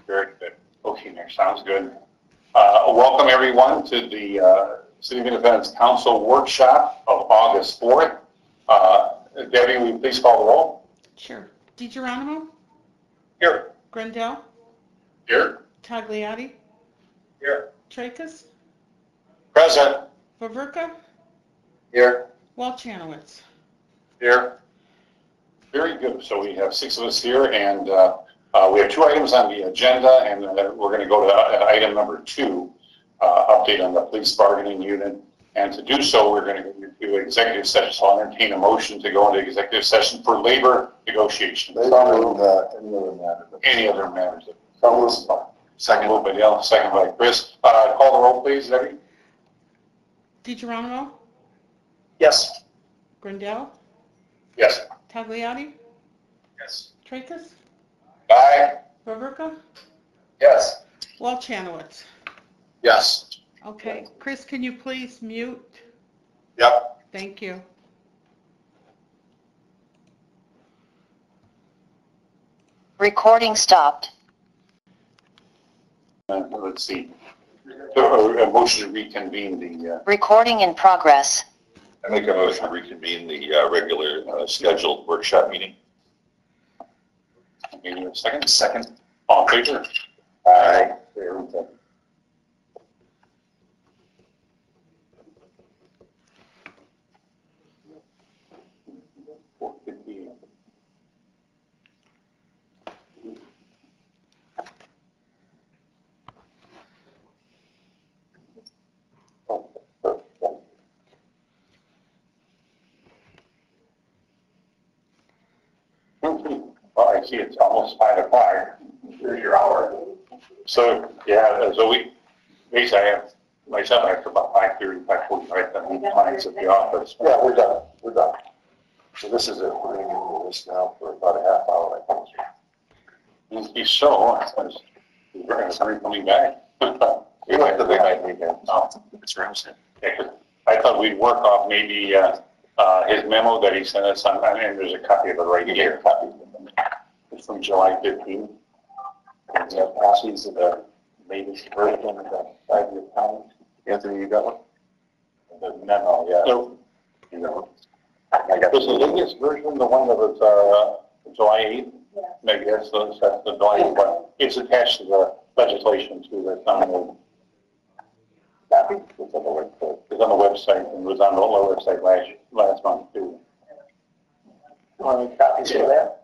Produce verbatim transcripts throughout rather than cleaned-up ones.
Very good. Okay, next sounds good. Uh, welcome everyone to the uh, City of Independence Council workshop of August fourth. Uh, Debbie, will you please call the roll? Sure. DiGeronimo? Here. Grendel? Here. Tagliati? Here. Tracus? Present. Vaverka? Here. Walchanowitz? Here. Very good. So we have six of us here, and uh, uh, we have two items on the agenda, and uh, we're going to go to uh, item number two, uh, update on the police bargaining unit. And to do so, we're going to go into executive session. So I'll entertain a motion to go into executive session for labor negotiations. They don't uh, any other matter. Any other matters? So Second moved by Dale, second by Chris. Uh, call the roll, please, Debbie. DiGeronimo? yes. Grendel? Yes. Tagliati? Yes. Tracus? Aye. Vaverka? Yes. Walchanowitz? Yes. Okay. Chris, can you please mute? Yep. Thank you. Recording stopped. Uh, let's see. Uh, a motion to reconvene the. Uh, Recording in progress. I make a motion to reconvene the uh, regular uh, scheduled workshop meeting. maybe a second. Second. All in favor? Aye. Very good. four fifty. Well, I see it's almost five o'clock. Here's your hour. So, yeah, so we, basically I have, myself, I have to about five thirty, five forty-five, I meet clients at the office. Yeah, we're done. We're done. So this is it. We're going to do this now for about a half hour, I think. Must be so, because we're going to hurry coming back. We went to the night weekend. No, it's Ramsey. I thought we'd work off maybe uh, uh, his memo that he sent us on, and there's a copy of it right here. Copy. It's from July fifteenth. And we have copies of the latest version of the five-year plan. Anthony, you got one? The memo, yeah. So, you know, I got was the latest version, the one that was uh, July eighth? Yeah. Maybe that's the, that's the July eighth one. It's attached to the legislation too. That's on the copy. It's on the website. It's on the website and was on the website last last month too. You want any copies of that?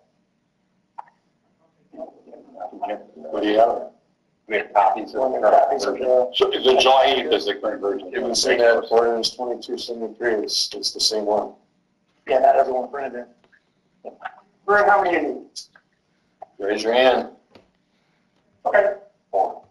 What do you have? We have copies of the So the July eighth is the current version. It was in that ordinance twenty-two seventy-three. It's, it's the same one. Yeah, not everyone printed it. Greg, how many do you need? Raise your hand. Okay. Four.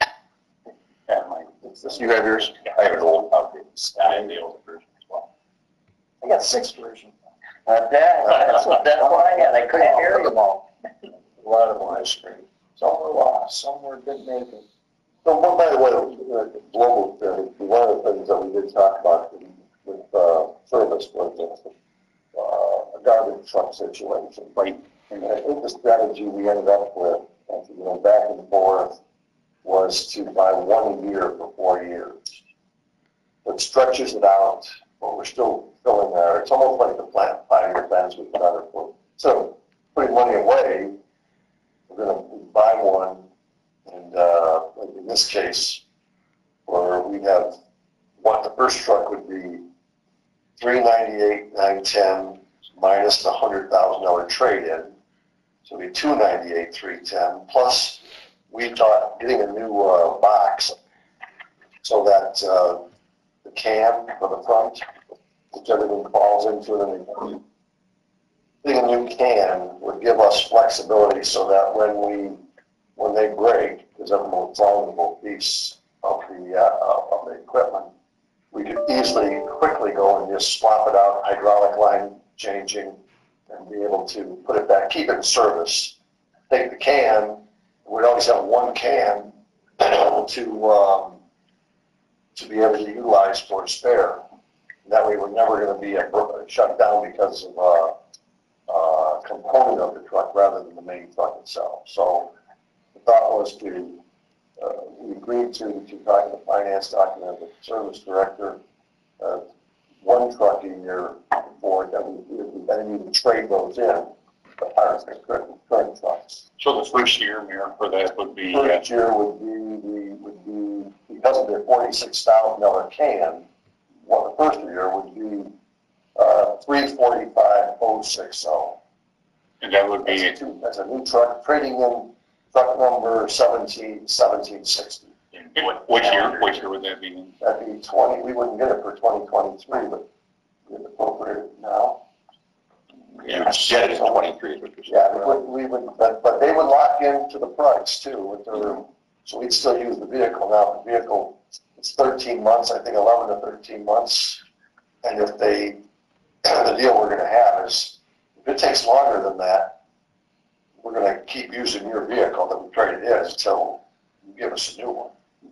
Yeah, Mike. You have yours? I have an old copy. I have the old version as well. I got six versions. Not bad. That's what, that's what I had. I couldn't hear them all. A lot of them on screen. Some were lost, some were didn't make it. So, well, by the way, uh, global, uh, one of the things that we did talk about with uh, service was uh, a garbage truck situation. Right. And I think the strategy we ended up with, after you know, back and forth, was to buy one a year for four years. It stretches it out, but we're still filling there. It's almost like the plan, five-year plans we put on it for. So, putting money away, we're going to buy one, and uh, like in this case, where we have one, the first truck would be three ninety-eight nine ten minus the hundred thousand dollar trade-in, so it'd be two ninety-eight three ten. Plus, we thought getting a new uh, box so that uh, the cam for the front, which everything falls into, and getting a new can would give us flexibility so that when we, when they break, because they're the most vulnerable piece of the, uh, of the equipment, we could easily, quickly go and just swap it out, hydraulic line changing, and be able to put it back, keep it in service. Take the can, we'd always have one can to, um, to be able to utilize for a spare. And that way we're never going to be a, shut down because of uh, uh, component of the truck rather than the main truck itself. So the thought was to, uh, we agreed to, to talk to the finance document with the service director, uh, one truck a year for that we, we then need to trade those in, the higher current, current trucks. So the first year, Mayor, for that would be, uh, First year would be, the would be, because of their forty-six thousand dollar can, well, the first year would be, uh, three forty-five oh six oh. and that would That's be, a two, that's a new truck, trading in truck number seventeen, seventeen sixty. which year, which year would that be in? That'd be twenty, we wouldn't get it for twenty twenty-three, but we appropriate it now. You get it in twenty-three, which is. Yeah, we would, we would, but, but they would lock into the price too with their, so we'd still use the vehicle. Now, the vehicle, it's thirteen months, I think eleven to thirteen months. And if they, the deal we're gonna have is, if it takes longer than that, we're gonna keep using your vehicle that we traded in until you give us a new one.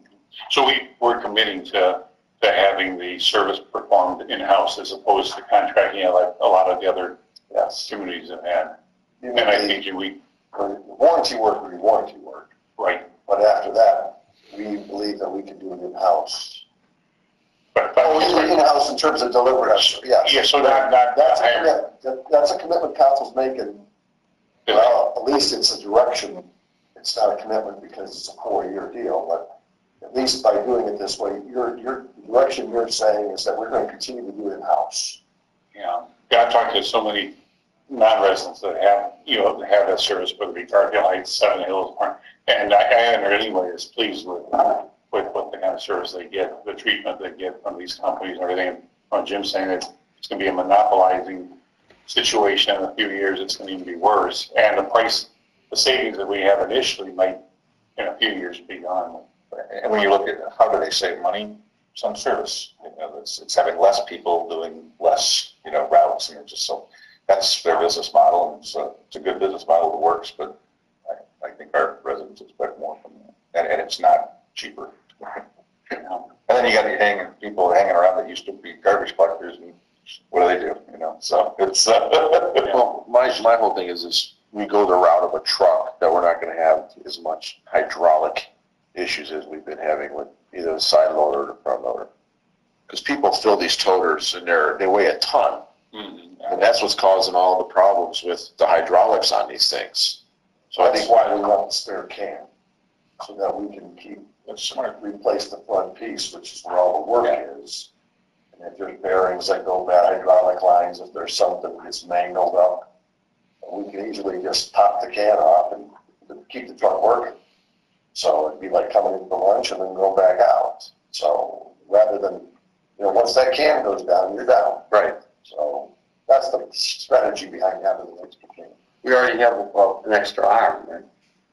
So we, we're committing to, to having the service performed in-house as opposed to contracting it like a lot of the other Yes. communities have had. You And I know, think you- we, the warranty work would be warranty work, right, but after that, we believe that we can do it in-house. but, but, Oh, in-house in terms of delivery, yes. yeah, so not, not, That's a higher. commitment, That- that's a commitment council's making. Well, at least it's a direction, it's not a commitment because it's a four-year deal, but at least by doing it this way, your, your direction you're saying is that we're going to continue to do it in-house. Yeah, I've talked to so many non-residents that have, you know, have that service, whether it be Garfield Heights, Seven Hills, and I, I haven't heard anybody is pleased with, with what the kind of service they get, the treatment they get from these companies and everything. And Jim's saying that it's going to be a monopolizing situation in a few years, it's going to even be worse. And the price, the savings that we have initially might, in a few years, be gone. And when you look at how do they save money, some service, you know, it's, it's having less people doing less, you know, routes, and it's just so, that's their business model, and so it's a good business model that works, but I, I think our residents expect more from them, and, and it's not cheaper. And then you got the hanging, people hanging around that used to be garbage collectors, and what do they do, you know, so it's, uh, Well, my, my whole thing is, is we go the route of a truck, that we're not gonna have as much hydraulic issues as we've been having with either the side loader or the front loader. Because people fill these toters and they're, they weigh a ton. Mm-hmm. And that's what's causing all the problems with the hydraulics on these things. So I That's think, why we want the spare can, so that we can keep, That's smart. replace the front piece, which is where all the work is. And if there's bearings that go bad, hydraulic lines, if there's something that's mangled up, we can easily just pop the can off and keep the truck working. So it'd be like coming in for lunch and then go back out. So rather than, you know, once that can goes down, you're down. right, So that's the strategy behind having the extra can. We already have well, an extra arm, right?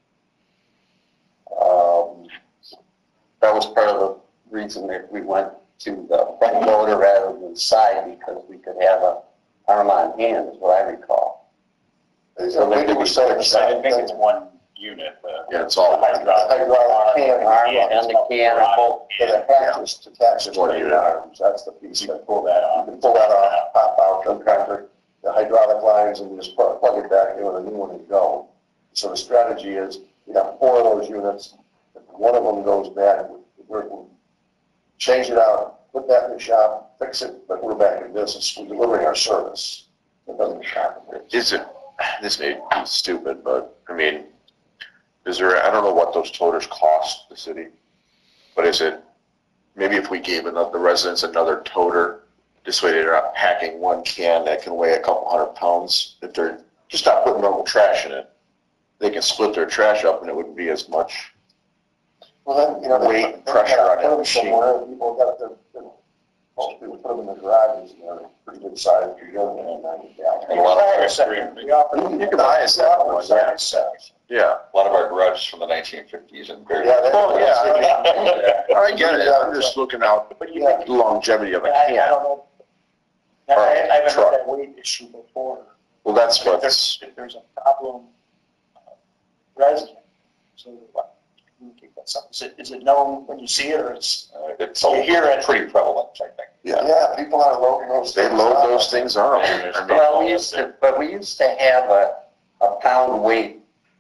Um, That was part of the reason that we went to the front loader rather than side, because we could have a arm on hand, is what I recall. So maybe we say the same thing. one unit. uh, yeah, it's all, Hydraulic can, Arm and the can are both. but it attaches to attaches to One the unit. arms. That's the piece You that can pull that you off. can pull that off, pop out, contractor, the hydraulic lines, and you just plug plug it back in with a new one and go. So the strategy is, we have four of those units. If one of them goes bad, we're, we'll change it out, put that in the shop, fix it, but we're back in business. We're delivering our service. It doesn't happen. is it, this may be stupid, but, I mean, is there, I don't know what those toters cost the city, but is it, maybe if we gave another, the residents another toter, this way they're not packing one can that can weigh a couple hundred pounds, if they're just not putting normal trash in it, they can split their trash up and it wouldn't be as much. Well, then, you know, they- Weight, they pressure gotta on put that them machine. somewhere. People got their, their- most people put them in the garages, and they're pretty good size if you're young and ninety gallon. And a lot of, You can buy a second one, yeah. Yeah. a lot of our garages from the nineteen fifties and very. Yeah, they- Oh, yeah. I get it, I'm just looking out But you Yeah. think, the longevity of a I, I can. don't know. I, I haven't heard that weight issue before. Well, that's If what's, there's, if there's a problem, uh, resident, so what, communicate that stuff. Is it, is it known when you see it, or it's, Uh, It's You hear it. pretty prevalent, I think. yeah, Yeah, people are loading those. they things load up. those things up. I mean, Well, we used to, but we used to have a, a pound weight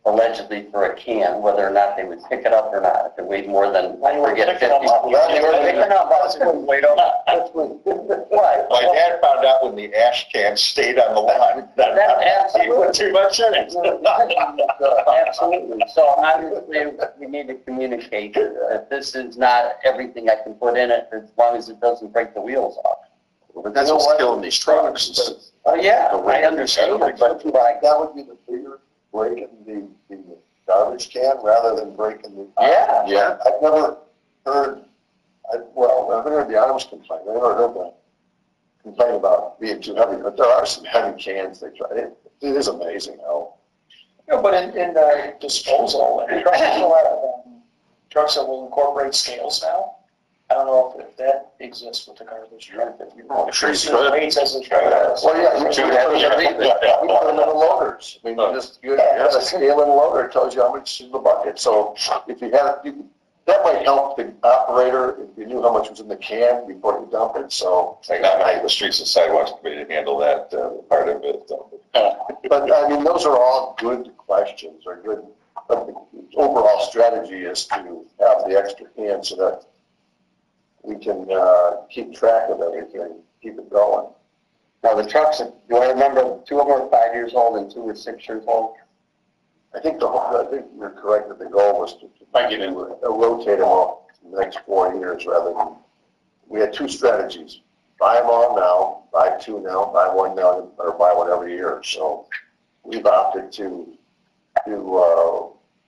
allegedly for a can, whether or not they would pick it up or not. If it weighed more than, I forget, Pick it up. fifty. Well, they were Pick it up. That's when we don't, that's when. Right. My dad found out when the ash can stayed on the lawn. That- He put too much in it. Absolutely. So obviously, we need to communicate that this is not everything I can put in it, as long as it doesn't break the wheels off. But that's what's killing these trucks. is Oh, yeah, the weight I of the understand, saddle. but like, That would be the bigger breaking the, the garbage can rather than breaking the. yeah. Yeah, I've never heard, I, well, I've heard the items complain, I've never heard them complain about being too heavy, but there are some heavy cans they try, it, it is amazing how. Yeah, but in, in uh, disposal, and trucks, there's a lot of um, trucks that will incorporate scales now. I don't know if, if that exists with the garbage truck. If you I'm sure you see could. the weights as a truck. Well, yeah, you Two put heavy, them I in- think. we put them in the loaders, I mean, you just, you have a scale in the loader, it tells you how much is in the bucket, so if you have, you, that might help the operator if you knew how much was in the can before you dump it, so. Like, not like the Streets and Sidewalks Committee to handle that uh, part of it. But, I mean, those are all good questions, or good, but the overall strategy is to have the extra can so that we can, uh, keep track of everything, keep it going. Now, the trucks, do I remember, two of them are five years old and two are six years old? I think the, whole- I think you're correct that the goal was to, to Might get in. uh, rotate them all in the next four years rather than, we had two strategies. Buy them all now, buy two now, buy one now, or buy one every year. So we've opted to, to, uh,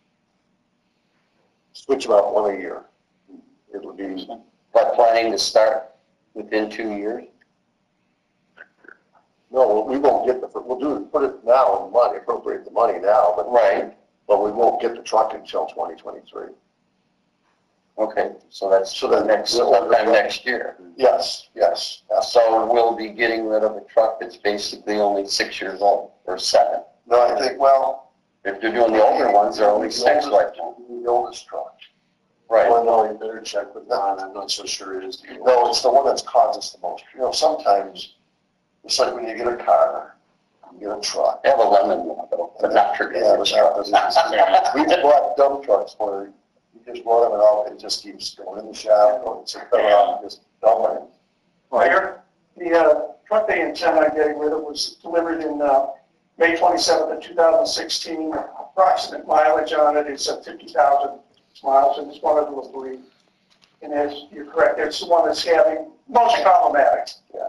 switch them out one a year. It would be, But planning to start within two years? no, we won't get the, we'll do, put it now in money, appropriate the money now, but. Right. But we won't get the truck until twenty twenty-three. Okay, so that's So then- next, sometime next year. Yes, yes, yes. So we'll be getting rid of a truck that's basically only six years old, or seven. No, I think, well. If they're doing the older ones, they're only six right now. The oldest truck. Right. Well, no, you better check with Don, I'm not so sure it is. No, it's the one that's caused us the most, you know, sometimes, it's like when you get a car, you get a truck. They have a lemon one, though, but not for Yeah, but trucks. not- We've bought dump trucks where you just load them and all, it just keeps going in the shop, going to the around, just dumping it. Mayor, the uh, truck they intend on getting rid of was delivered in uh, May twenty-seventh of two thousand sixteen. Approximate mileage on it is uh, fifty thousand miles, and it's one of the three. And as you're correct, it's the one that's having most problematic. Yeah.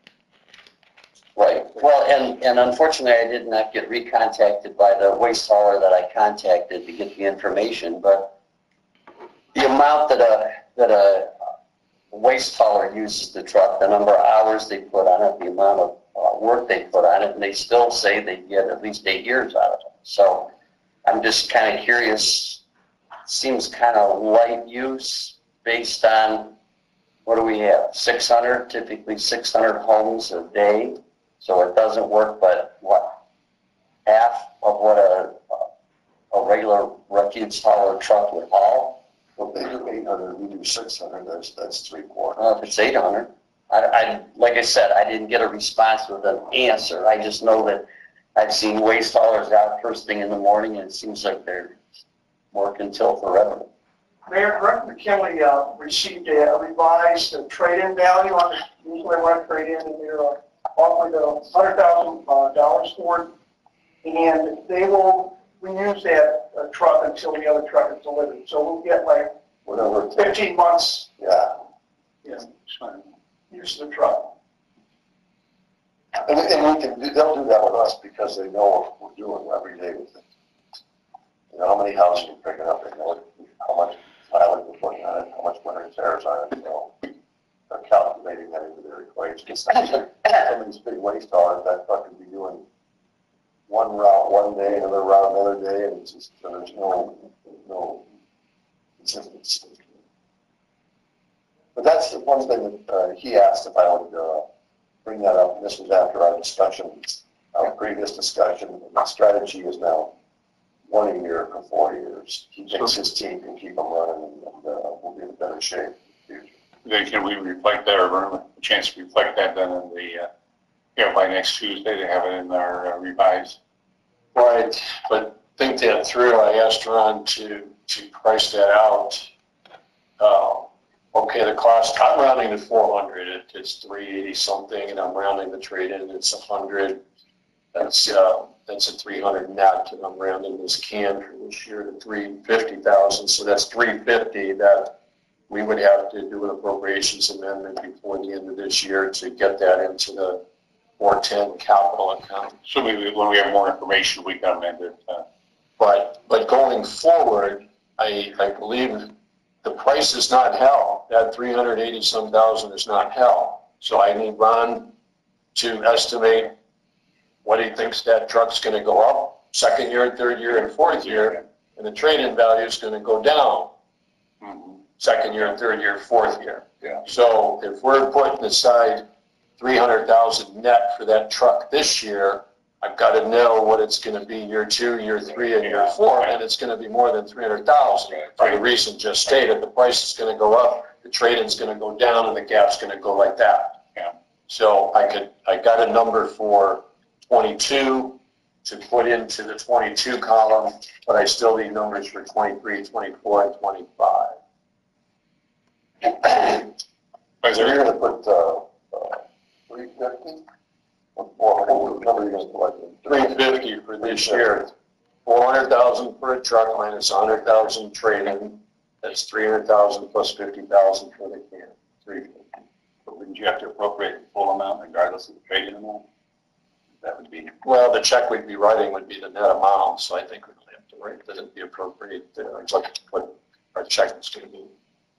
Right, well, and, and unfortunately, I did not get recontacted by the waste hauler that I contacted to get the information, but the amount that a, that a waste hauler uses the truck, the number of hours they put on it, the amount of uh, work they put on it, and they still say they get at least eight years out of it. So I'm just kind of curious, seems kind of light use based on, what do we have, six hundred, typically six hundred homes a day. So it doesn't work, but what, half of what a, a regular refuse hauler truck would haul? Well, they do eight hundred, we do six hundred, that's, that's three quarters. Well, if it's eight hundred, I, I, like I said, I didn't get a response with an answer. I just know that I've seen waste haulers out first thing in the morning, and it seems like they're working till forever. Mayor, Greg McKinley uh, received a revised uh, trade-in value on it. Usually I want to trade in, and they're uh, offered a one hundred thousand dollars for it. And they will reuse that uh, truck until the other truck is delivered. So we'll get like Whatever, fifteen months, yeah. you know, use of the truck. And, and we can, do- they'll do that with us because they know what we're doing every day with it. You know, how many houses you're picking up, they know how much mileage we're putting on it, how much winter tears on it, you know. They're calculating that into their equation. Some of these big waste haulers, that truck could be doing one route one day, another route another day, and it's just, there's no, no consistency. But that's the one thing that uh, he asked if I would uh, bring that up, and this was after our discussion, our previous discussion, and the strategy is now one a year for four years. He thinks his team can keep them running, and uh, we'll be in better shape in the future. Then can we reflect that, or earn a chance to reflect that then in the, uh, you know, by next Tuesday to have it in our uh, revised? Right, But think that through. I asked Ron to, to price that out. Uh, Okay, the cost, I'm rounding to four hundred, it, it's three eighty something, and I'm rounding the trade-in, it's a hundred. That's, uh, that's a three hundred net, and I'm rounding this can for this year to three fifty thousand, so that's three fifty that we would have to do an appropriations amendment before the end of this year to get that into the four ten capital account. So we, when we have more information, we can amend it. uh, But, but going forward, I, I believe the price is not hell. That three hundred eighty some thousand is not hell. So I need Ron to estimate what he thinks that truck's gonna go up second year, third year, and fourth year, and the trade-in value is gonna go down mhm. second year, third year, fourth year. Yeah. So if we're putting aside three hundred thousand net for that truck this year, I've got to know what it's going to be year two, year three, and year four, and it's going to be more than three hundred thousand. For the reason just stated, the price is going to go up, the trade-in's going to go down, and the gap's going to go like that. Yeah. So I could, I got a number for twenty-two to put into the twenty-two column, but I still need numbers for twenty-three, twenty-four, and twenty-five. Is So you're there, gonna put, uh, uh, three fifty? Or what number are you gonna select? three fifty for this year, four hundred thousand for a truck minus one hundred thousand trade-in, that's three hundred thousand plus fifty thousand for the can, three fifty. but wouldn't you have to appropriate the full amount regardless of the trade-in amount? That would be, Well, the check we'd be writing would be the net amount, so I think we'd have to write that the appropriate, uh, it's like what our check is gonna be.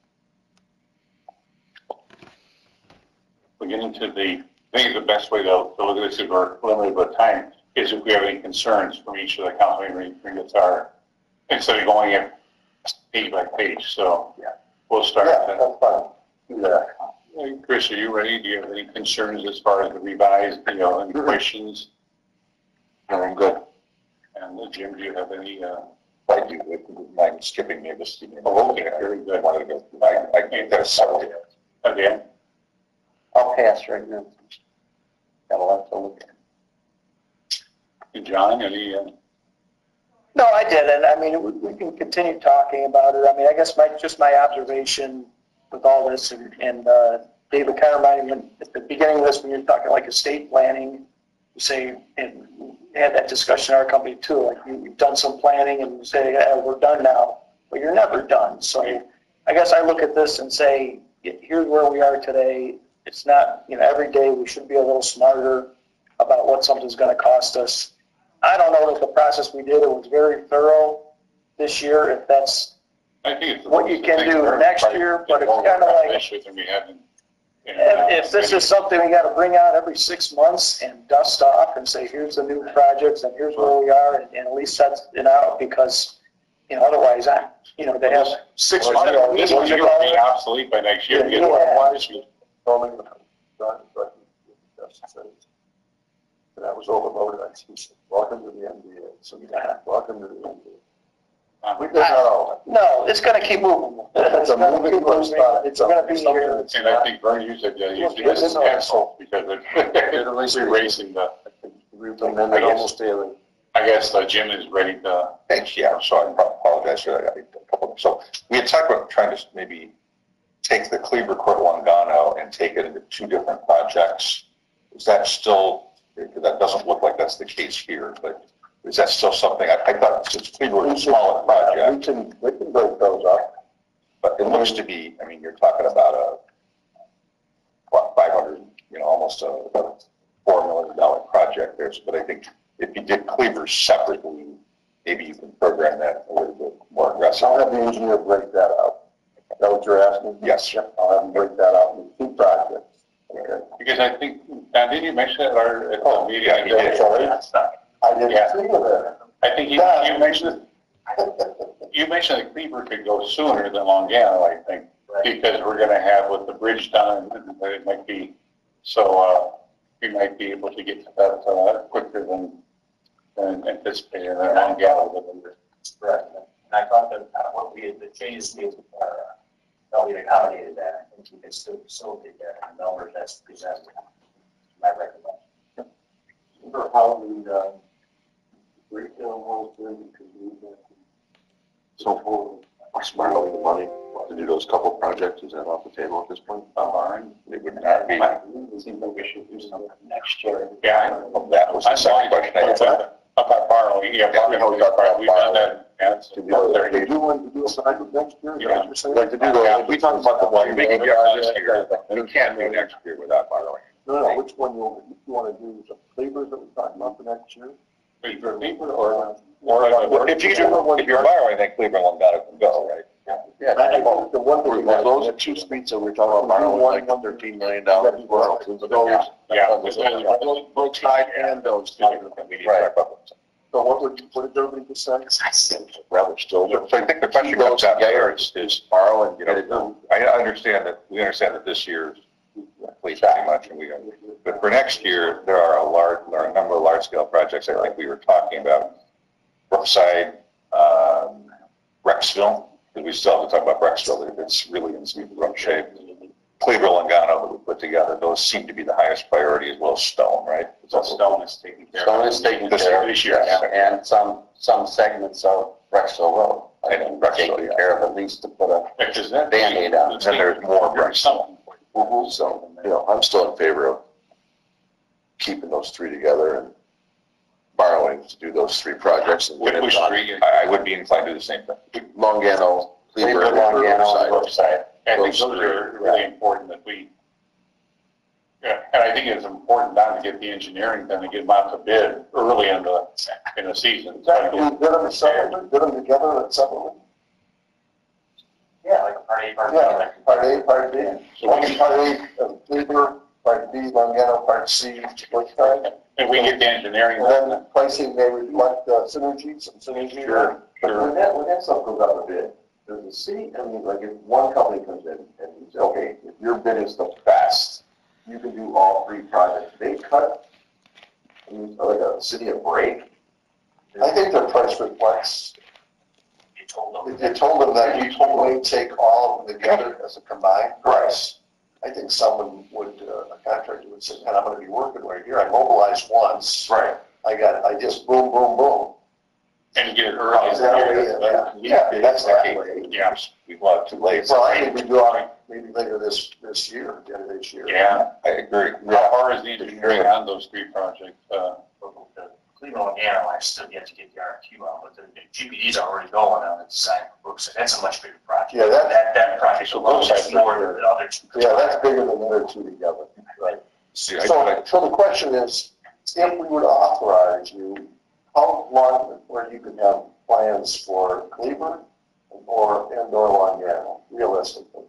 we're getting to the, I think the best way to, to look at this is we're limited with time, is if we have any concerns from each of the council, we bring it to our, instead of going in page by page, so. Yeah. We'll start. Yeah, then. that's fine. Do that. Hey, Chris, are you ready? Do you have any concerns as far as the revised, you know, any questions? I'm good. And uh, Jim, do you have any, uh, I do, if you wouldn't mind skipping me this evening. Oh, okay, very good. I wanted to go, I, I think that's several. again? I'll pass right now. Got a lot to look at. John, any, uh, No, I didn't. I mean, we, we can continue talking about it. I mean, I guess my, just my observation with all this, and, and uh, David kind of reminded me at the beginning of this, when you're talking like estate planning, you say, and we had that discussion in our company too, like you, you've done some planning and you say, yeah, we're done now, but you're never done. So I guess I look at this and say, here's where we are today. It's not, you know, every day we should be a little smarter about what something's going to cost us. I don't know if the process we did, it was very thorough this year, if that's I think it's. what you can do next year, but it's kind of like, Than we have in- in, uh, if, if this is something we got to bring out every six months and dust off and say, here's the new projects and here's where we are, and, and at least that's it out, because, you know, otherwise I, you know, they have six Well, months. This will be obsolete by next year. Yeah. Get what it was. Calling the, John, but Justin said, that was overloaded. I said, welcome to the N B A. So, yeah, welcome to the N B A. Uh, We did that all. No, it's going to keep moving. It's a moving Keep moving. spot. It's going to be here. And I think Vern, you said, uh, you should use this pencil because it's erasing the, We've done that almost daily. I guess uh, Jim is ready to, Thanks, yeah, so I apologize for that. I- a couple- So we had talked about trying to maybe take the Cleaver Court Longano and take it into two different projects. Is that still, that doesn't look like that's the case here, but is that still something, I, I thought since Cleaver was a smaller We project, can, we can break those up. but it looks to be, I mean, you're talking about a, what, five hundred, you know, almost a a four million dollar project there. So, but I think if you did Cleaver separately, maybe you can program that a little bit more aggressively. I'll have the engineer break that out. Is that what you're asking? Yes. Yep, I'll have him break that out into two projects. Okay. because I think, Don, didn't you mention that at our, at the meeting? yeah, he did. Sorry. I didn't Yeah. think of that. I think you, you mentioned, you mentioned that Cleaver could go sooner than Longano, I think, because we're gonna have with the bridge done, that it might be, so, uh, we might be able to get to that, uh, quicker than, than anticipated, and Longano will be. Correct. And I thought that uh, what we had, the changes we had, uh, thought we had accommodated that. I think we can still facilitate that in the numbers that's presented. My recollection. Remember how we, uh, retail was doing, because So, what's borrowing the money to do those couple projects, is that off the table at this point? I'm borrowing. It would not be, It seems like we should do something next year. Yeah. well, that was the second question I had. About about borrowing, yeah, borrowing, Yeah, we talked about we've done that. Yeah, it's- To do, they do want to do a project next year, is that Yeah. what you're saying? Like to do Yeah, the, we talked about the one we can get for this year, and we can't do next year without borrowing. No, no, which one you, you want to do, the Cleavers that we talked about for next year? For people or, or. If you do, if you're borrowing, then Cleveland one got it can go, right? Yeah, I think the one thing. Well, those are two streets that we're talking about borrowing like thirteen million dollars for. Those, Yeah. Brookside and those two. We need to talk about them. So what would, what did everybody just say? Rather still. So so I think the question comes out there is, is Borrow and you get it done. know, I understand that, we understand that this year's police pretty much, and we, but for next year, there are a large, there are a number of large-scale projects I think we were talking about. Brookside, um, Rexville, because we still have to talk about Rexville, it's really in some rough shape. Cleveland, Longano that we put together, those seem to be the highest priority as well as Stone, right? So Stone is taking care of. Stone is taken This care year, of, this year, yes, yeah. and some, some segments of Rexville Road. I And think Rexville, taken yeah. care of at least to put a, Because that. Band-Aid on. And then there's more There's something. So, you know, I'm still in favor of keeping those three together and borrowing to do those three projects and get If it we done. street, I, I would be inclined to do the same thing. Longano, Cleaver, Cleveland, Longano, and Riverside. Brookside. I think Those those three, are really important that we, yeah, and I think it's important not to get the engineering done, to get them out to bid early in the, in the season. Exactly, we did them separately, did them together and separately? Yeah, like part A, part B. Yeah, like- part A, part B. One is part A, uh, Cleaver, part B, Longano, part C, Brookside. If we get the engineering And then done, the pricing may reflect uh, synergy, some synergy. Sure, But sure. when that, when that stuff goes out a bid, does the city, I mean, like if one company comes in and you say, okay, if your bid is the best, you can do all three projects, they cut, I mean, like a city a break? I think their price reflects, You told them. if you told them that you totally take all of them together as a combined price, I think someone would, uh, a contractor would say, man, I'm gonna be working right here, I mobilized once. right, I got, I just boom, boom, boom. and get it early. Is that way? Yeah, yeah, that's that way. Yeah, We want it too late. Well, I think we do it maybe later this, this year, the end of this year. yeah. I agree. How far is the engineering on those three projects? Uh, The Cleveland, Longano, I still yet to get the R F Q out, but the G P D's already going on the design for Brookside. That's a much bigger project. Yeah, that- That, that project alone is more than the other two. Yeah, that's bigger than the other two together. Right. See, I, So, I, so the question is, if we were to authorize you, how long, where you could have plans for Cleveland or, and or Longano, realistically?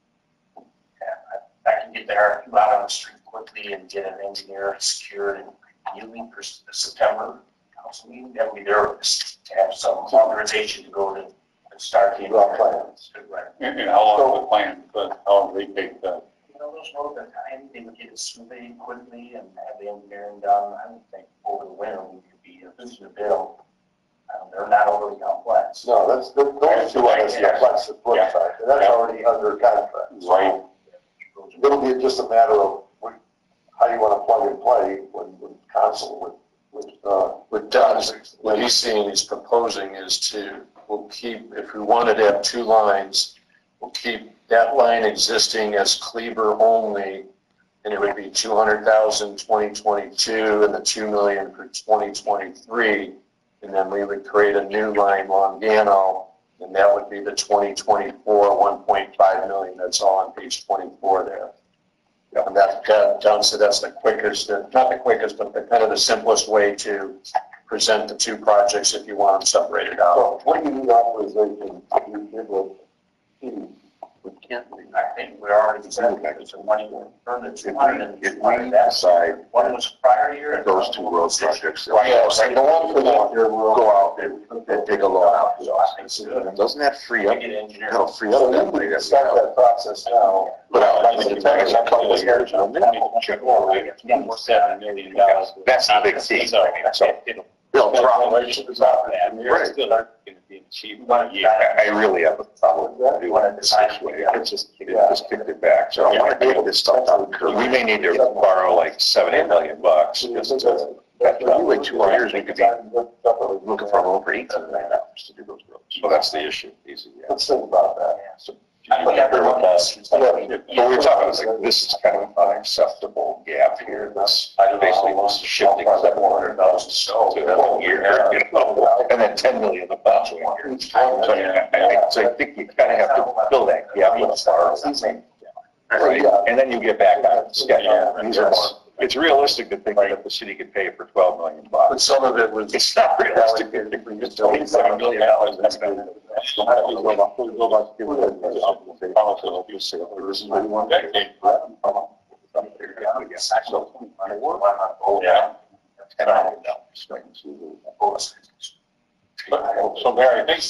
I can get the R F Q out on the street quickly and get an engineer secured and Ewing for S- September council meeting. That would be their, to have some authorization to go to and start the. Draw plans. Right. and, and how long is the plan, but how long do they take that? You know, those roads are tiny, they would get it surveyed quickly and have the engineering done. I would think over the winter, we could be, if this is a bill, um, they're not overly complex. No, that's, the- those two items, the flex, flex factor, that's already under contract. So Right. It'll be just a matter of what- how you want to plug and play when, when council, with, with, uh, What Don's, what he's saying, he's proposing is to, we'll keep, if we wanted to have two lines, we'll keep that line existing as Cleaver only, and it would be two hundred thousand twenty twenty-two and the two million for twenty twenty-three. And then we would create a new line, Longano, and that would be the twenty twenty-four, one point five million. That's all on page twenty-four there. And that, that, Don said that's the quickest, uh, not the quickest, but the kind of the simplest way to present the two projects if you want them separated out. so what do you need authorization to do with the We can't, I think we already said there's some money from the two hundred and if two we hundred, that's, decide one was prior year. and those one two was road this year. projects. Yeah, so the one for that year will Go out and, and dig a loan out. So I think it's good. Doesn't that free We up, get engineers. that'll free So up that you money can that we start have. that process now. But I think it's a couple of years, don't they? More seven million dollars. That's the big key. So, So, it'll. They'll drop. Right. Still aren't gonna be achieved. But yeah, I I really have a problem with doing One it at the this time. way. It's just, it just kicked it back. So I want to be able to stop down the curve. we may need to borrow like seven, eight million bucks just to. That's You wait two more years, we could be looking for over eighteen million dollars to do those roads. Well, that's the issue, easy, yeah. Let's think about that. So, I would agree with that. But we're talking, it's like, this is kind of an unacceptable gap here, that's basically just shifting seven hundred thousand to the whole year, you know, and then ten million the following year. So I, I- so I think you kind of have to fill that gap with stars. Right, and then you get back on the schedule. These are more, it's realistic to think that the city could pay for twelve million But bucks. some of it was. It's not realistic to think we just twenty-seven million dollars. That's gonna. Yeah. So Barry, I think,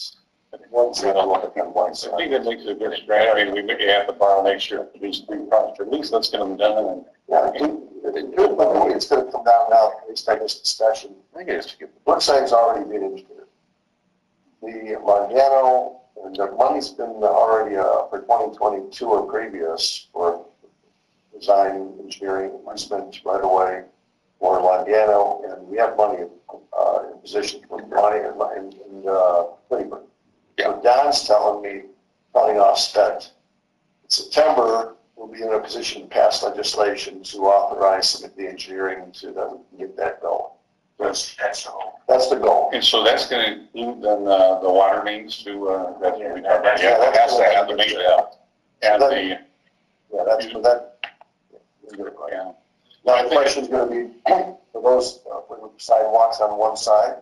I think that makes a good strategy. I mean, we may have to borrow next year for these three projects. At least let's get them done and. Yeah, it- it- it- but I think it's gonna come down now, based on this discussion. I think it's. Brookside's already been engineered. The Longano, and the money's been already, uh, for twenty twenty-two or previous for design, engineering, investment right away for Longano, and we have money, uh, in position for money and, and, and, uh, Cleveland. So Don's telling me, telling us that in September, we'll be in a position to pass legislation to authorize some of the engineering to, that we can get that going. That's, that's all. That's the goal. And so that's gonna include then, uh, the water mains to, uh, that's what we talked about. Yeah, that's- Has to have the main, uh, and the, Yeah, that's for that. yeah. Now, the question's gonna be, for those, uh, for the sidewalks on one side.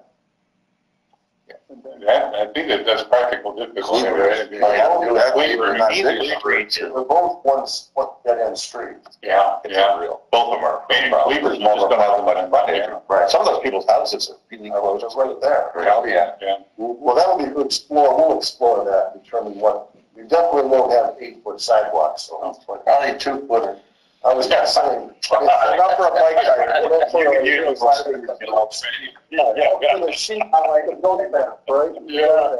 That, I think that that's practical difficulty. right? They're both ones, one dead end street. Yeah, yeah. Real. Both of them are. And Cleaver's just don't have the money in front of it. Right. Some of those people's houses are really close. It's right there. Oh, yeah. Yeah. Well, that will be, we'll explore, we'll explore that, determine what, we definitely won't have eight foot sidewalks, so. Probably two footer. I was just saying, it's not for a bike tire. We'll put a- Yeah, yeah, Put a sheet on like a goat path, right? Yeah.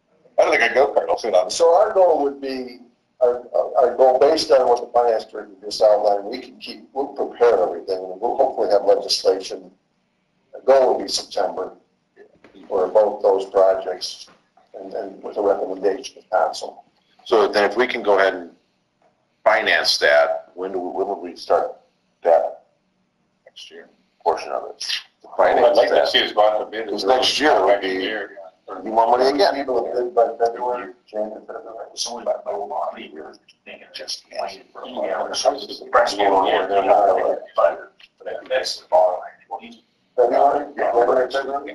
I don't think a go-kart will fit on. So our goal would be, our, our goal, based on what the finance director just outlined, we can keep, we'll prepare everything, and we'll hopefully have legislation. The goal will be September for both those projects, and, and with a recommendation to council. So then if we can go ahead and finance that, when do, we- when would we start that Next year. portion of it? I'd Finance like to that. see us go out to bid. Because next year would be- Year. You want money again? People have bid by February, January, February. It's only about a lot of years. Think it just. Yeah. Press one more, they're not really, but, but that's the bottom line. February, February, February.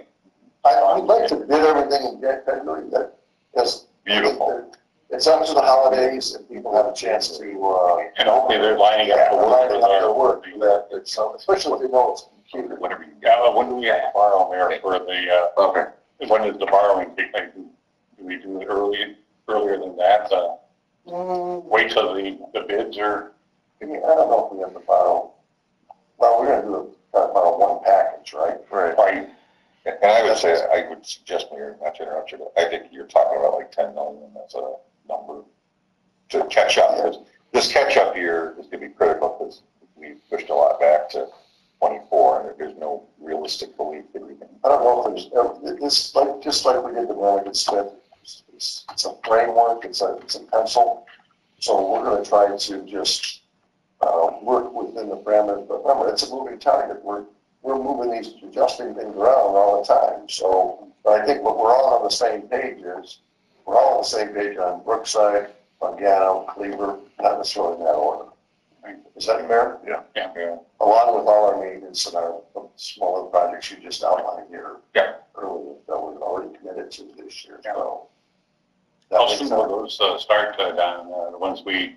I, we'd like to bid everything in February, that, yes. Beautiful. It's up to the holidays, and people have a chance to, uh. And hopefully they're lining up to work Lining for up their their work. work, that, it's, uh, especially if they know it's computer. Whatever you got, when do we have to borrow there for the, Okay. uh, when is the borrowing take place? Do we do it early, earlier than that, uh, wait till the, the bids are? I mean, I don't know if we have to borrow, well, we're gonna do a, try to borrow one package, right? Right. Right. And I would say, I would suggest, Mayor, not to interrupt you, but I think you're talking about like ten million, that's a number to catch up. This- This catch-up year is gonna be critical because we pushed a lot back to twenty-four and there's no realistic belief that we can. I don't know if there's, it's like, just like we did the Brannigan Smith, it's, it's a framework, it's a, it's a pencil. So we're gonna try to just, uh, work within the parameters, but remember, it's a moving target. We're, we're moving these, adjusting things around all the time. So, but I think what we're all on the same page is, we're all on the same page on Brookside, Longano, Cleaver, not necessarily in that order. Is that fair? Yeah. Yeah. Yeah. Along with all our maintenance and our smaller projects you just outlined here. Yeah. Earlier, that we've already committed to this year, Yeah. so. That How makes soon sense. will those, uh, start, uh, Don, uh, the ones we,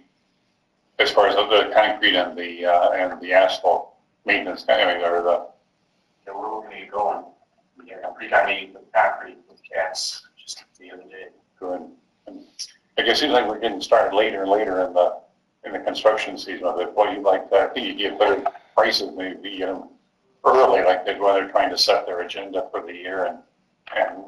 as far as the concrete and the, uh, and the asphalt maintenance, anyway, or the, Yeah, we're looking to get going. We got a pre-con meeting with concrete with cats just the other day. good. And I guess it seems like we're getting started later and later in the, in the construction season of it. Well, you'd like, to- I think you get better prices, maybe, you know, early, like they're, when they're trying to set their agenda for the year and, and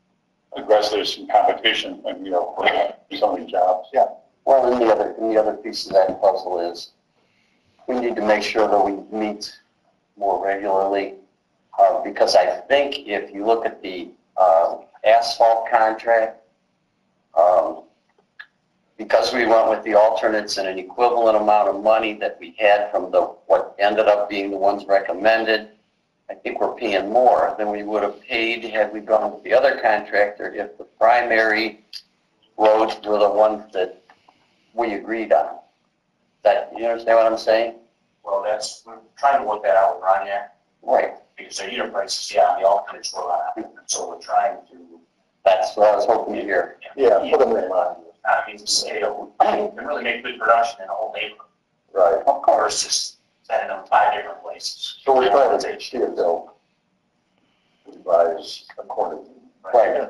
address there's some competition and, you know, for some of these jobs. Yeah. Well, and the other, and the other piece of that puzzle is we need to make sure that we meet more regularly. Uh, because I think if you look at the, uh, asphalt contract. Um, Because we went with the alternates and an equivalent amount of money that we had from the, what ended up being the ones recommended, I think we're paying more than we would have paid had we gone with the other contractor if the primary roads were the ones that we agreed on. That, you understand what I'm saying? Well, that's, we're trying to work that out with Roniak, Right. because their unit prices, yeah, the alternates were on, so we're trying to. That's what I was hoping to hear. Yeah, put them in mind. I mean, to scale, and really make good production in a whole neighborhood Right. versus sending them five different places. So we're trying to see if they'll revise accordingly. Right.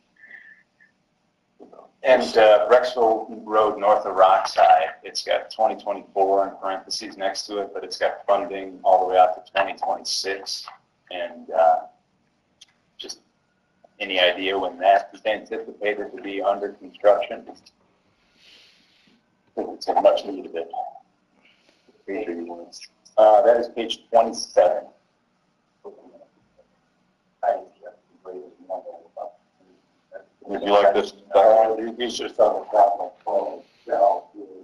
And uh, Rexville Road north of Rockside, it's got twenty twenty-four in parentheses next to it, but it's got funding all the way out to twenty twenty-six. And uh, just any idea when that is anticipated to be under construction? I think it's a much needed bit. Uh, that is page twenty-seven. Would you like this? Uh, these are some of the capital flow, yeah.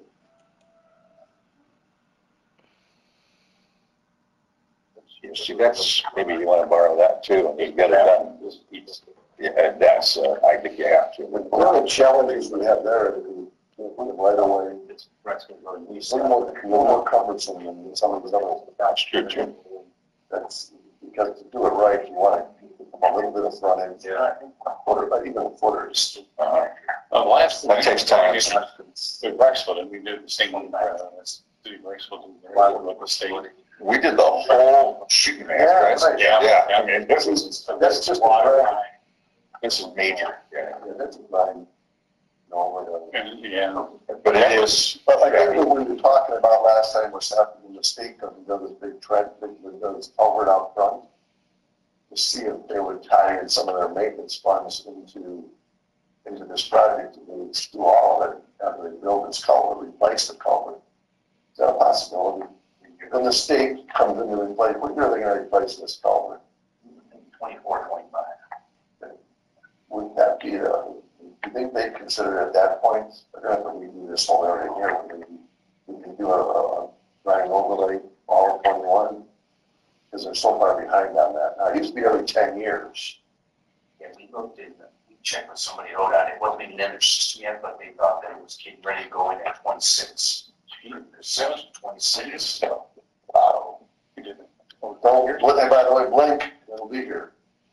See, that's, maybe you want to borrow that too, and you get it done. Yeah, that's, uh, I think you have to. One of the challenges we have there is right away, it's a little more, a little more cumbersome than some of the others. That's true, too. That's because to do it right, you want to, a little bit of front end. Yeah. A footer, but even a footer is. Uh, Uh, the last That takes time. With Rexville, and we did the same one, uh, City of Rexville, did the one with the state. We did the whole shooting match, Yeah, guys. right. Yeah, I mean, this is, That's just Water water. line. this is major. Yeah, that's fine. No, we're And, yeah, But it is, But I think what we were talking about last time was having the state come and do this big trend, big, those culvert out front. To see if they would tie in some of their maintenance funds into, into this project, and they would do all of it, after they build this culvert, replace the culvert. Is that a possibility? Then the state comes in to replace, what year are they gonna replace this culvert? Twenty-four, twenty-five. Would that be, uh, do you think they'd consider at that point, after we do this whole area here, we, we can do a, a drying overlay all of twenty-one? Because they're so far behind on that. Now, it used to be every ten years. Yeah, we looked in, we checked with somebody out on it, it wasn't even in their system yet, but they thought that it was getting ready to go in at twenty-six. Seven, twenty-six. Wow. we did it. Well, don't, well, and by the way, Blink, it'll be here.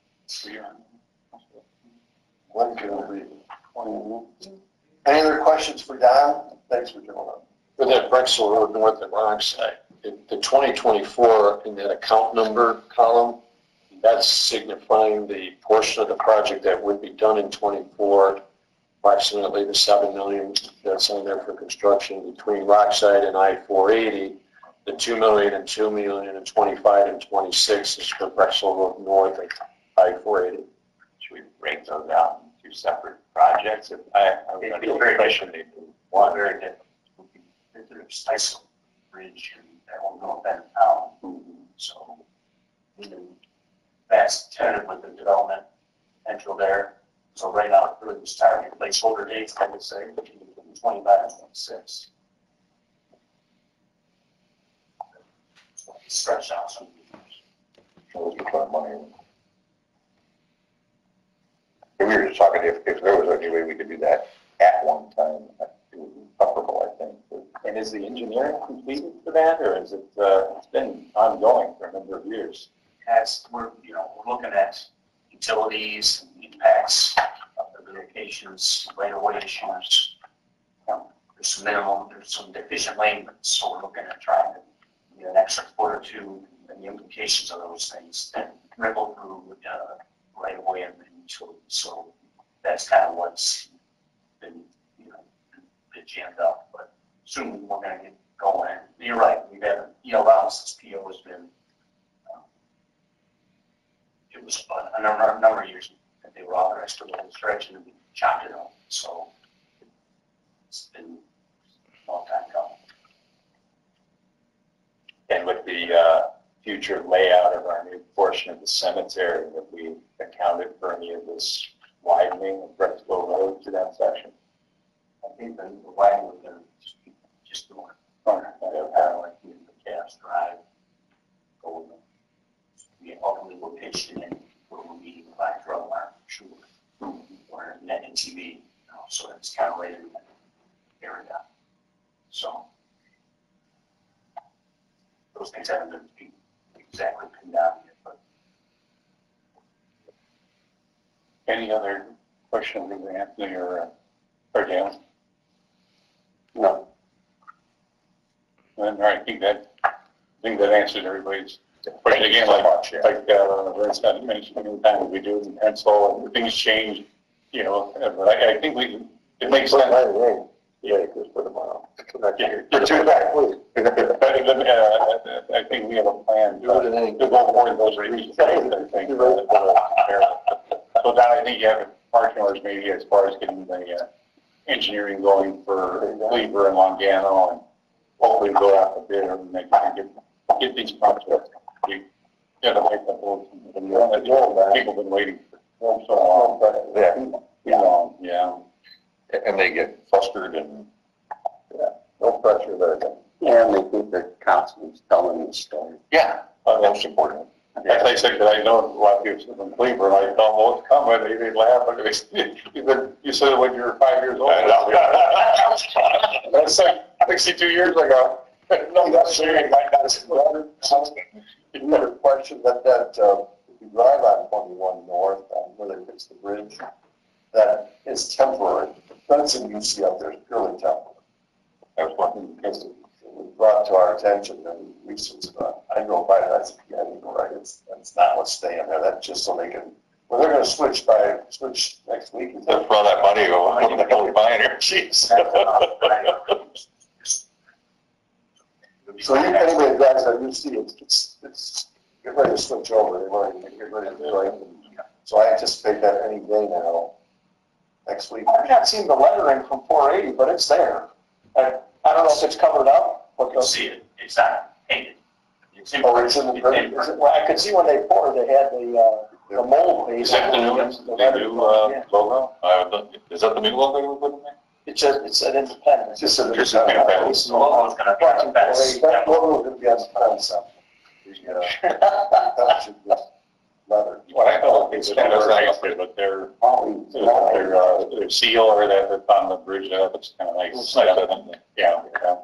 Blink, it'll be. Any other questions for Don? Thanks for coming up. For that Brexel Road north of Rockside, the, the twenty twenty-four in that account number column, that's signifying the portion of the project that would be done in twenty-four, approximately the seven million that's on there for construction between Rockside and I four eighty. The two million and two million and twenty-five and twenty-six is for Brexel Road north of I four eighty. Should we break those out into two separate projects? If I, I was under the Very impression they One very different. There's Ice Bridge and that won't go up in town. So that's tentative with the development potential there. So right now, it's really just targeting placeholder dates, I would say, twenty-five and twenty-six. Stretch out some. those are fun money. We were just talking, if, if there was any way we could do that at one time, it would be preferable, I think. And is the engineering completed for that, or is it, uh, it's been ongoing for a number of years? As we're, you know, we're looking at utilities, and impacts of the locations, right of way issues. Um, There's some minimum, there's some deficient lane, so we're looking at trying to get an extra foot or two and the implications of those things that ripple through, uh, right of way and utilities. So that's kind of what's been, you know, been jammed up, but soon we're gonna get going. You're right, we've had, you know, allowance, this P O has been, um, it was a number, a number of years that they were authorized to roll the stretch and we chopped it up. So it's been a long time coming. And with the uh, future layout of our new portion of the cemetery, have we accounted for any of this widening of Brexville Road to that section. I think the the wagon was gonna just be just north. Or, Kind uh, of like the Gas Drive. Going, the ultimate location and where we're meeting by drug mart, for sure. Or net N T V, you know, so it's kind of right in that area. So. Those things haven't been exactly pinned down yet, but. Any other questions of Anthony or, uh, or Dan? No. Then, all right, I think that, I think that answers everybody's question again, like, like, uh, Vince got mentioned many times, we do it in pencil and things change, you know, but I, I think we, it makes sense. Yeah, just put them on. You're too back, please. I think we have a plan to to go forward those regions, I think. So now I think you have marching orders maybe as far as getting the uh, engineering going for Cleaver and Longano and hopefully go out a bit and make, get, get these projects. We gotta make the whole, people have been waiting for so long, but Yeah. yeah, yeah. And they get flustered and. No pressure there. And they think the council's telling the story. Yeah. Uh, That's important. As I said, that I know a lot of people from Cleveland, I don't know what's coming, they, they laugh, but they, you said, you said it when you were five years old. That's like sixty-two years ago. No, that's serious. Might not have been You had a question that, that, uh, if you drive on twenty-one north, um, where they fix the bridge, that is temporary. The fencing you see out there is purely temporary. That was one because it was brought to our attention and we said, uh, I drove by it, I said, yeah, you're right, it's, that's not what's staying there, that's just so they can, well, they're gonna switch by, switch next week. They'll throw that money, go, what the hell are you buying here? Jeez. So you, anyway, guys, I do see it's, it's, it's, get ready to switch over, they've already, get ready to do it. So I anticipate that any day now, next week. I've not seen the lettering from four eighty, but it's there. I, I don't know if it's covered up. You can see it, it's not painted. It's in. Oh, it's in the, Is it- Well, I could see when they poured, they had the, uh, the mold base. Is that the new, the new, uh, logo? I would, is that the new logo you put in there? It's just, it's an independent. It's just a. Just a independent. The logo's gonna be on the fence. That logo would be on the fence, so. That should just leather. What I know, it's kind of nice, but their, their, uh, their seal or that, that's on the bridge, that looks kind of nice. It's nice, I think. Yeah, yeah.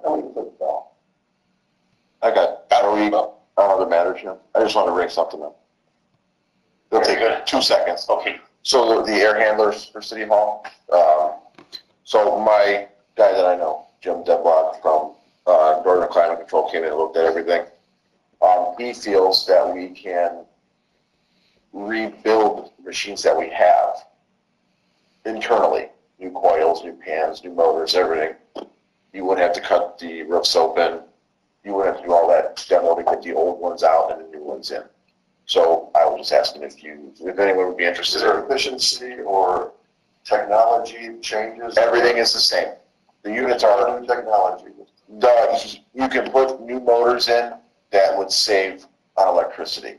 I got, are we, on other matters here? I just want to bring something up. It'll take two seconds. Okay. So the, the air handlers for City Hall, um, so my guy that I know, Jim Deblock from, uh, Northern Climate Control came in and looked at everything. Um, he feels that we can rebuild machines that we have internally, new coils, new pans, new motors, everything. You wouldn't have to cut the roofs open. You wouldn't have to do all that demo to get the old ones out and the new ones in. So I was just asking if you, if anyone would be Is interested there in, efficiency or technology changes? everything is the same. The units are, New technology. the, you can put new motors in that would save on electricity.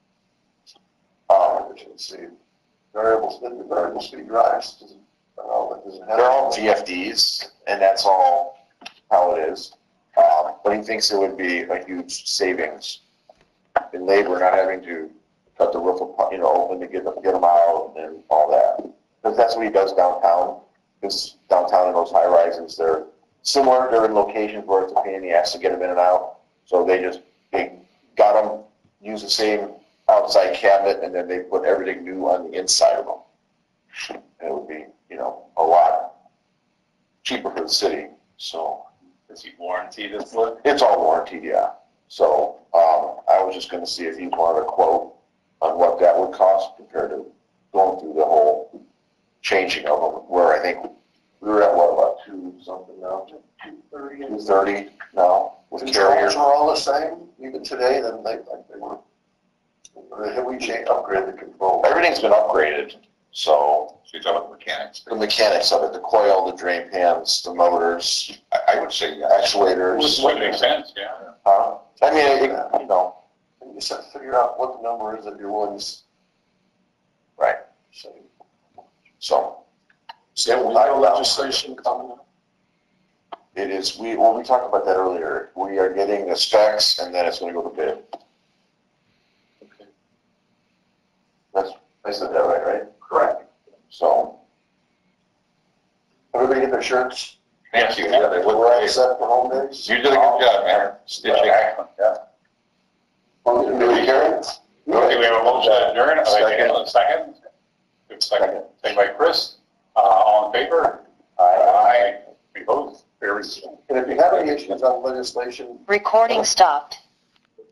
Um, Efficiency, variable speed, variable speed drives. does it- I don't know, but does it have- They're all V F Ds, and that's all how it is. Um, but he thinks it would be a huge savings in labor, not having to cut the roof, apart, you know, open to get them, get them out and all that. Because that's what he does downtown. Because downtown in those high rises, they're similar. They're in locations where it's a pain in the ass to get them in and out. So they just, they got them, use the same outside cabinet, and then they put everything new on the inside of them. And it would be, you know, a lot cheaper for the city, so. Does he warranty this look? It's all warranted, yeah. So, um, I was just gonna see if he wanted a quote on what that would cost compared to going through the whole changing of them, where I think we were at, what, about two something now? Two thirty. Two thirty now with Controls carriers. are all the same, even today, then they, like they were. Or have we changed, upgraded the control? Everything's been upgraded, so So you're talking about the mechanics. the mechanics of it, the coil, the drain pans, the motors, I, I would say, yeah, actuators. Would make sense, yeah. Huh? I mean, it, you know, You just have to figure out what the number is that you're willing to. right. Say. So Is that window legislation coming up? it is, we, well, we talked about that earlier. We are getting the specs and then it's gonna go to bid. Okay. That's, I said that right, right? Correct. So Everybody get their shirts? Thank you, yeah, they look We're all great. set for home days? You did a good job, man. Stitching. Excellent, yeah. Motion to adjourn? Okay, we have a motion to adjourn, a second, a second. Good second, second by Chris, uh, all in favor? Aye. Opposed? Very good. And if you have any issues on legislation, Recording stopped.